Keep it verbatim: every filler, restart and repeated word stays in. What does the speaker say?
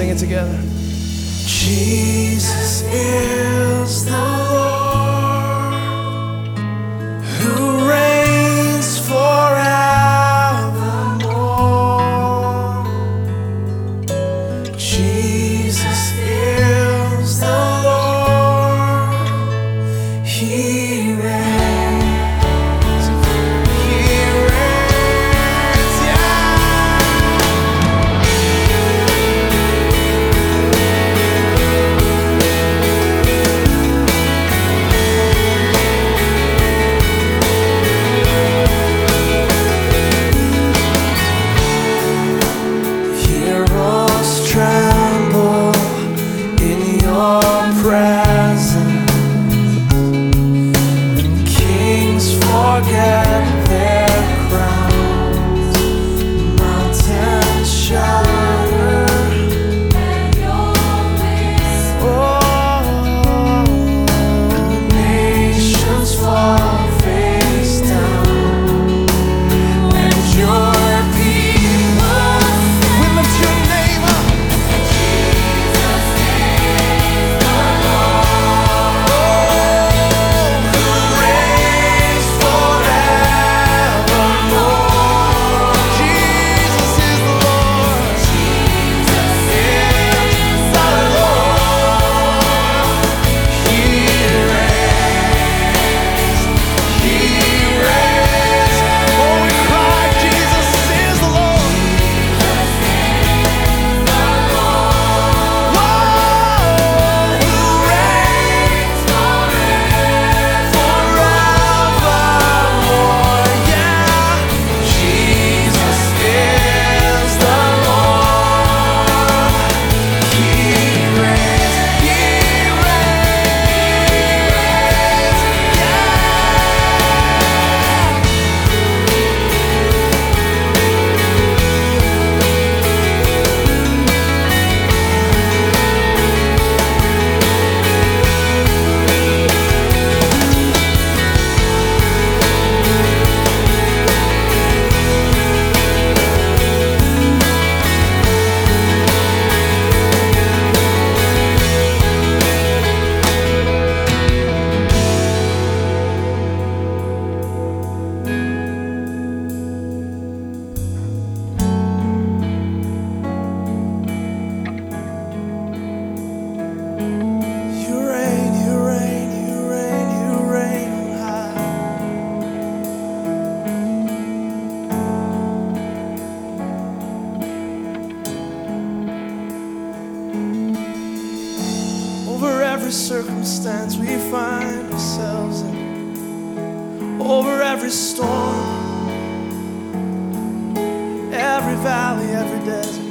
sing it together. Jesus is the Lord who reigns forevermore. Jesus is the Lord, He reigns, He reigns, yeah. Heroes tremble in your presence, and kings forget their crowns. Mountains shatter, and your oh, nations fall face down, and your people, we lift your name up. Jesus is the Lord, who reigns forevermore. Jesus is the Lord. Jesus is the Lord. He reigns. He reigns. Oh, we cry, Jesus is the Lord. You reign, you reign, you reign, you reign on high. Over every circumstance we find ourselves in, over every storm, every valley, every desert,